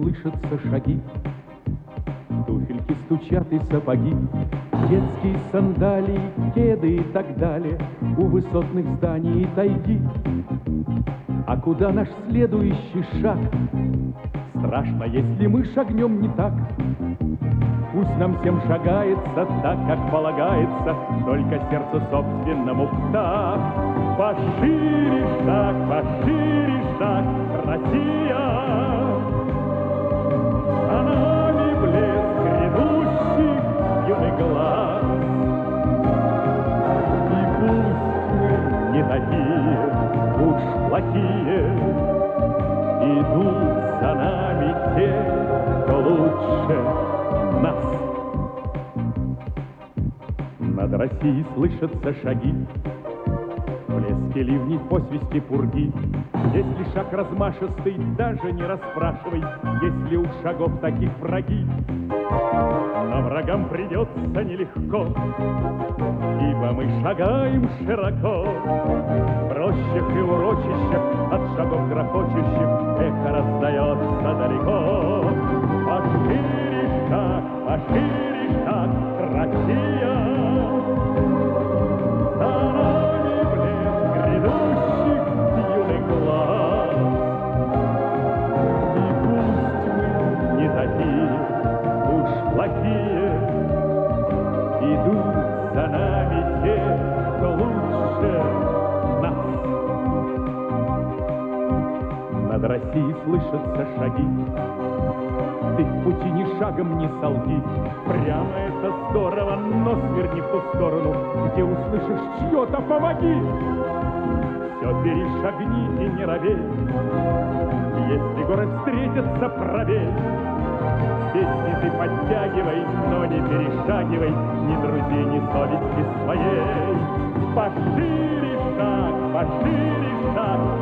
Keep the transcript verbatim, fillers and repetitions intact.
слышатся шаги, туфельки стучат и сапоги, детские сандалии, кеды и так далее у высотных зданий и тайги. А куда наш следующий шаг? Страшно, если мы шагнем не так. Пусть нам всем шагается так, как полагается, только сердцу собственному в такт. Пошире шаг, пошире шаг, Россия! За нами блеск грядущих юных глаз. И пусть мы не такие уж плохие, идут за нами те, кто лучше нас. Над Россией слышатся шаги, блески ливней, посвисти пурги. Если шаг размашистый, даже не расспрашивай, если у шагов таких враги. Но врагам придется нелегко, ибо мы шагаем широко. В рощах и урочищах от шагов грохочущих эхо раздается далеко. Пошире шаг, пошире шаг, Россия! За нами блеск грядущих юных глаз. И пусть мы не такие уж плохие, идут за нами те, кто лучше нас. Над Россией слышатся шаги, ты в пути ни шагом не солги. Прямо это здорово, но сверни в ту сторону, где услышишь чье-то «помоги». Все перешагни и не робей, если город встретится, пробей. Песни ты подтягивай, но не перешагивай ни друзей, ни совести своей. Пошире шаг, пошире шаг,